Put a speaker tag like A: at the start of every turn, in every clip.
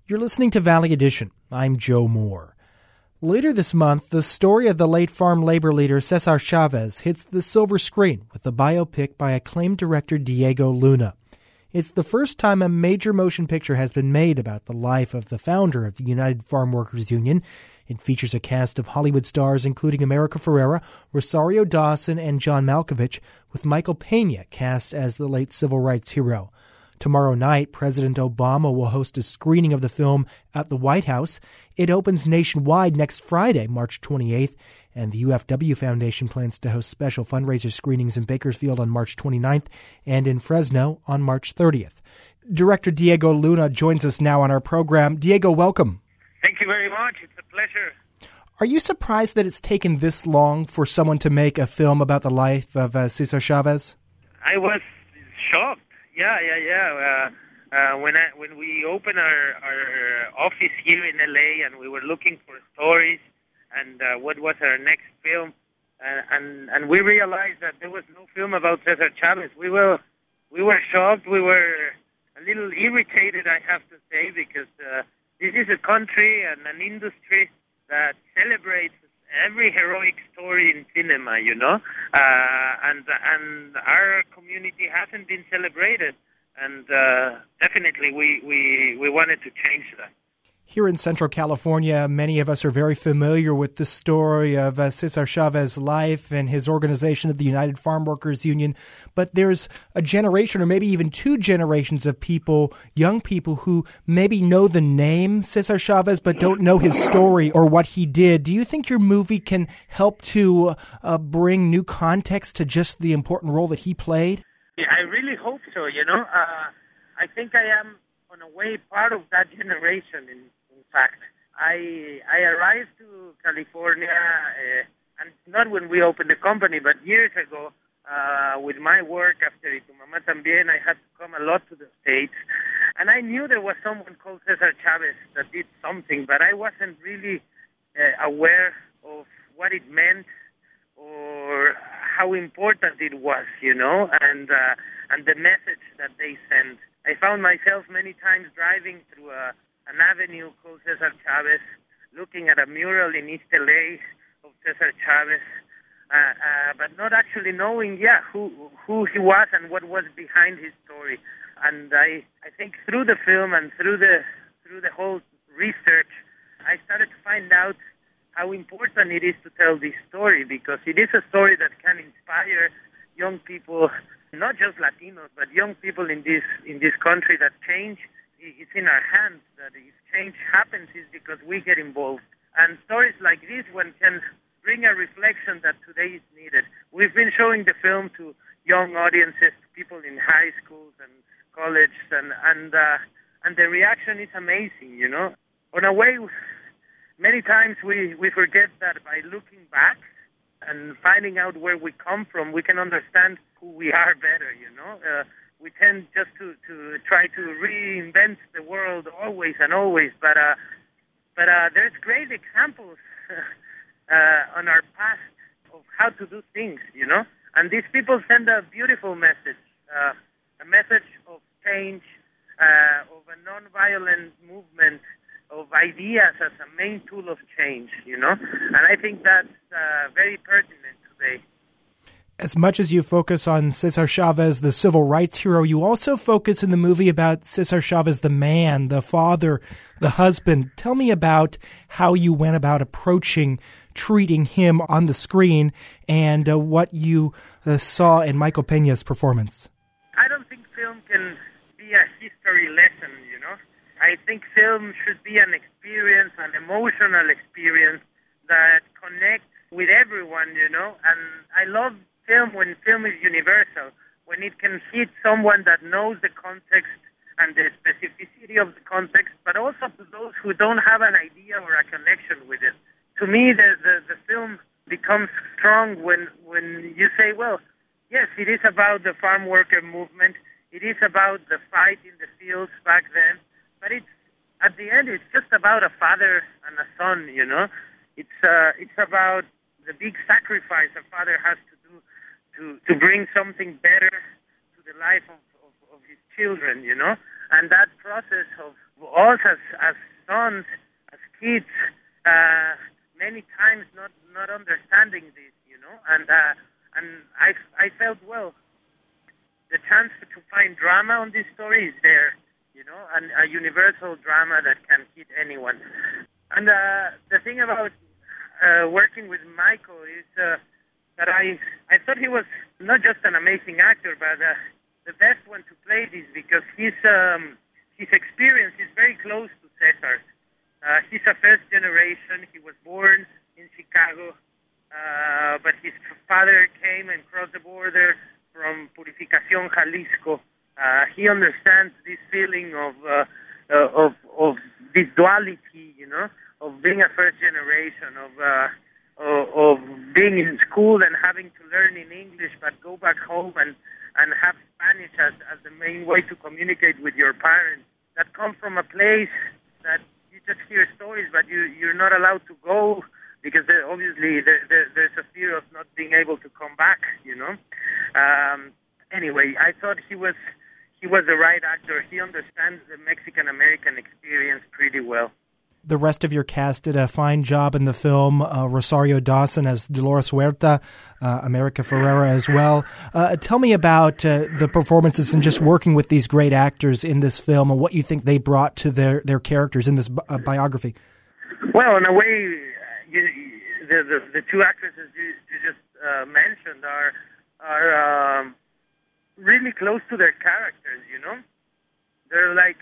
A: You're listening to Valley Edition. I'm Joe Moore. Later this month, the story of the late farm labor leader Cesar Chavez hits the silver screen with a biopic by acclaimed director Diego Luna. It's the first time a major motion picture has been made about the life of the founder of the United Farm Workers Union. It features a cast of Hollywood stars including America Ferrera, Rosario Dawson, and John Malkovich, with Michael Pena cast as the late civil rights hero. Tomorrow night, President Obama will host a screening of the film at the White House. It opens nationwide next Friday, March 28th, and the UFW Foundation plans to host special fundraiser screenings in Bakersfield on March 29th and in Fresno on March 30th. Director Diego Luna joins us now on our program. Diego, welcome.
B: Thank you very much. It's a pleasure.
A: Are you surprised that it's taken this long for someone to make a film about the life of Cesar Chavez?
B: I was shocked. Yeah. When we opened our office here in LA and we were looking for stories and what was our next film, and we realized that there was no film about Cesar Chavez. We were shocked. We were a little irritated, I have to say, because this is a country and an industry that celebrates every heroic story in cinema, and our community hasn't been celebrated, and definitely we wanted to change that.
A: Here in Central California, many of us are very familiar with the story of Cesar Chavez's life and his organization of the United Farm Workers Union. But there's a generation or maybe even two generations of people, young people, who maybe know the name Cesar Chavez but don't know his story or what he did. Do you think your movie can help to bring new context to just the important role that he played?
B: Yeah, I really hope so, I think I am, in a way, part of that generation. In fact, I arrived to California, and not when we opened the company, but years ago, with my work after Y Tu Mamá También. I had to come a lot to the States, and I knew there was someone called Cesar Chavez that did something, but I wasn't really aware of what it meant or how important it was, and the message that they sent. I found myself many times driving through an avenue called Cesar Chavez, looking at a mural in East LA of Cesar Chavez, but not actually knowing, who he was and what was behind his story. And I think through the film and through the whole research, I started to find out how important it is to tell this story, because it is a story that can inspire young people, not just Latinos, but young people in this country, that change is in our hands, that if change happens is because we get involved. And stories like this one can bring a reflection that today is needed. We've been showing the film to young audiences, to people in high schools and college, and the reaction is amazing, On a way, many times we forget that by looking back and finding out where we come from, we can understand who we are better, We tend just to try to reinvent the world always and always, but there's great examples on our past of how to do things, And these people send a beautiful message, a message of change, of a nonviolent movement, of ideas as a main tool of change, And I think that's very pertinent today.
A: As much as you focus on Cesar Chavez, the civil rights hero, you also focus in the movie about Cesar Chavez, the man, the father, the husband. Tell me about how you went about approaching treating him on the screen and what you saw in Michael Pena's performance.
B: I don't think film can be a history lesson, I think film should be an experience, an emotional experience that connects with everyone, And I love film when film is universal, when it can hit someone that knows the context and the specificity of the context, but also to those who don't have an idea or a connection with it. To me, the film becomes strong when you say, well, yes, it is about the farm worker movement, it is about the fight in the fields back then, but at the end, it's just about a father and a son, It's about the big sacrifice a father has to do to bring something better to the life of his children, And that process of us as sons, as kids, many times not understanding this, and I felt, well, the chance to find drama on this story is there, and a universal drama that can hit anyone. And the thing about working with Michael is that I thought he was not just an amazing actor, but the best one to play this, because his experience is very close to Cesar's. He's a first generation. He was born in Chicago, but his father came and crossed the border from Purificación, Jalisco. He understands this feeling of this duality, of being a first generation, of being in school and having to learn in English, but go back home and have Spanish as the main way to communicate with your parents. That come from a place that you just hear stories, but you're not allowed to go because obviously there's a fear of not being able to come back. Anyway, I thought he was the right actor. He understands the Mexican-American experience pretty well.
A: The rest of your cast did a fine job in the film. Rosario Dawson as Dolores Huerta, America Ferrera as well. Tell me about the performances and just working with these great actors in this film and what you think they brought to their characters in this biography.
B: Well, in a way, the two actresses you just mentioned are really close to their characters. They're like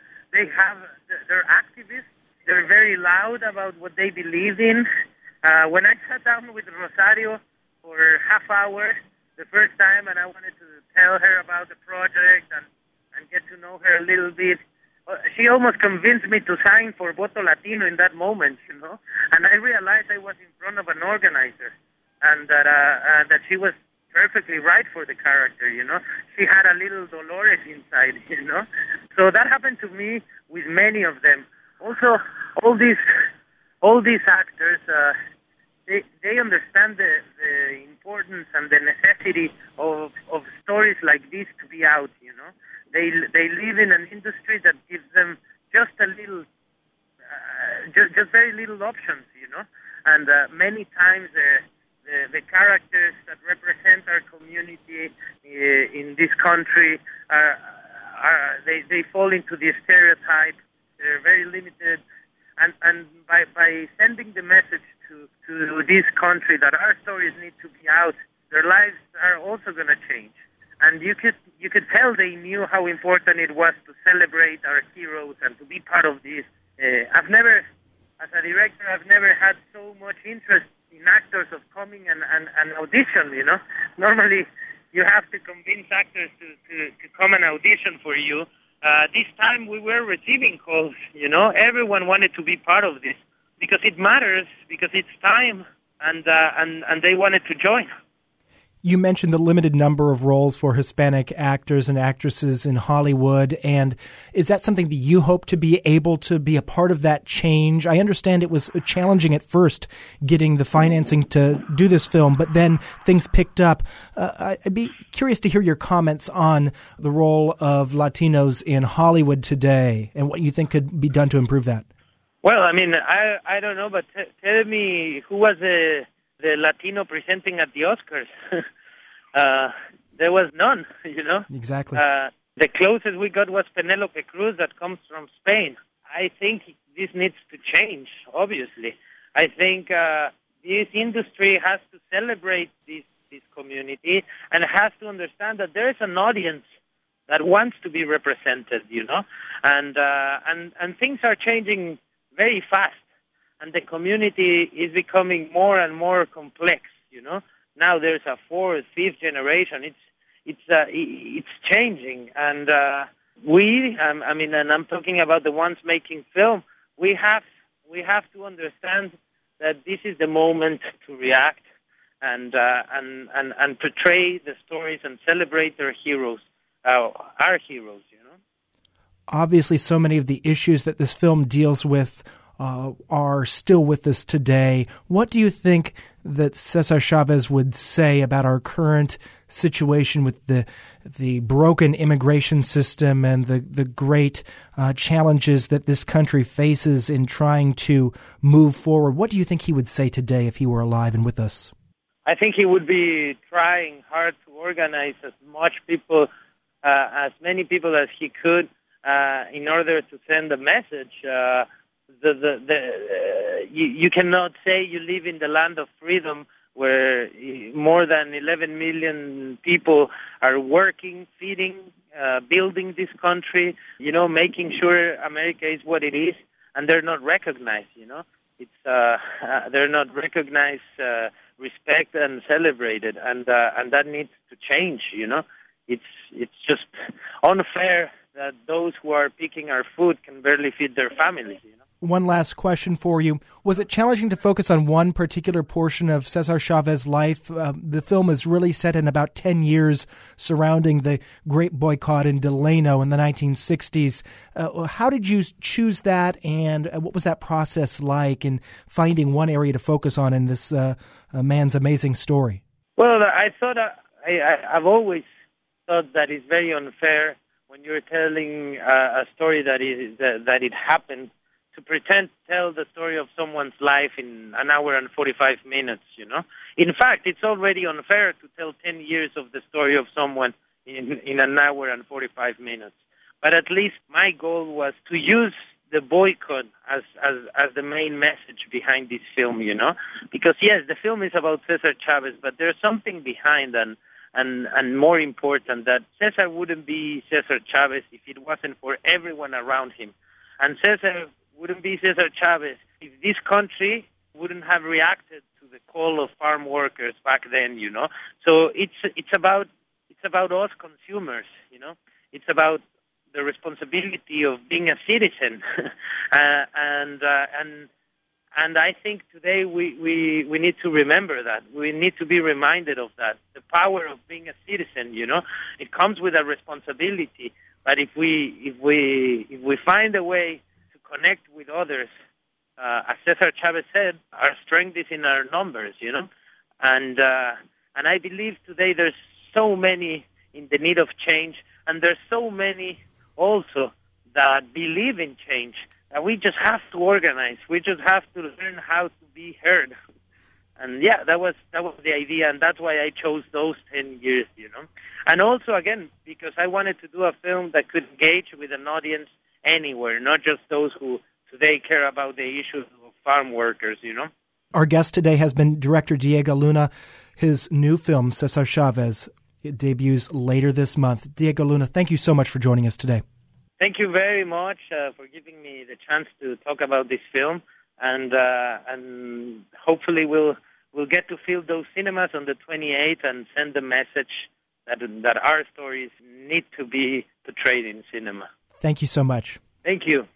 B: they're activists. They're very loud about what they believe in. When I sat down with Rosario for half hour the first time, and I wanted to tell her about the project and get to know her a little bit, she almost convinced me to sign for Voto Latino in that moment, And I realized I was in front of an organizer, and that she was perfectly right for the character, She had a little Dolores inside, So that happened to me with many of them. Also, all these actors, they understand the importance and the necessity of stories like this to be out. They live in an industry that gives them just a little, just very little options. And many times the characters that represent our community in this country they fall into the stereotype. They're very limited, and by sending the message to this country that our stories need to be out, their lives are also going to change. And you could tell they knew how important it was to celebrate our heroes and to be part of this. As a director, I've never had so much interest in actors of coming and audition. Normally you have to convince actors to come and audition for you. This time we were receiving calls, Everyone wanted to be part of this because it matters, because it's time, and they wanted to join.
A: You mentioned the limited number of roles for Hispanic actors and actresses in Hollywood, and is that something that you hope to be able to be a part of that change? I understand it was challenging at first getting the financing to do this film, but then things picked up. I'd be curious to hear your comments on the role of Latinos in Hollywood today and what you think could be done to improve that.
B: Well, I don't know, but tell me who was the Latino presenting at the Oscars. There was none,
A: Exactly.
B: The closest we got was Penelope Cruz that comes from Spain. I think this needs to change, obviously. I think this industry has to celebrate this community and has to understand that there is an audience that wants to be represented, and things are changing very fast. And the community is becoming more and more complex. Now there's a fourth, fifth generation. It's changing, and and I'm talking about the ones making film. We have to understand that this is the moment to react and portray the stories and celebrate their heroes, our heroes.
A: Obviously, so many of the issues that this film deals with are still with us today. What do you think that Cesar Chavez would say about our current situation with the broken immigration system and the great challenges that this country faces in trying to move forward, what do you think he would say today if he were alive and with us?
B: I think he would be trying hard to organize as many people as he could in order to send a message. You cannot say you live in the land of freedom where more than 11 million people are working, feeding, building this country, making sure America is what it is, and they're not recognized, they're not recognized, respect and celebrated, and that needs to change, It's just unfair that those who are picking our food can barely feed their families,
A: One last question for you. Was it challenging to focus on one particular portion of Cesar Chavez's life? The film is really set in about 10 years surrounding the great boycott in Delano in the 1960s. How did you choose that, and what was that process like in finding one area to focus on in this man's amazing story?
B: Well, I thought I've always thought that it's very unfair when you're telling a story that it happened, to pretend to tell the story of someone's life in an hour and 45 minutes, In fact, it's already unfair to tell 10 years of the story of someone in an hour and 45 minutes. But at least my goal was to use the boycott as the main message behind this film, Because, yes, the film is about Cesar Chavez, but there's something behind and more important, that Cesar wouldn't be Cesar Chavez if it wasn't for everyone around him. And Cesar wouldn't be Cesar Chavez if this country wouldn't have reacted to the call of farm workers back then, So it's about us consumers, It's about the responsibility of being a citizen, and I think today we need to remember that. We need to be reminded of that. The power of being a citizen, it comes with a responsibility. But if we find a way to connect with others, as Cesar Chavez said, our strength is in our numbers, And I believe today there's so many in the need of change, and there's so many also that believe in change. We just have to organize. We just have to learn how to be heard. And that was the idea, and that's why I chose those 10 years, And also, again, because I wanted to do a film that could engage with an audience anywhere, not just those who today care about the issues of farm workers,
A: Our guest today has been director Diego Luna. His new film, Cesar Chavez, it debuts later this month. Diego Luna, thank you so much for joining us today.
B: Thank you very much for giving me the chance to talk about this film, and hopefully we'll get to fill those cinemas on the 28th and send the message that our stories need to be portrayed in cinema.
A: Thank you so much.
B: Thank you.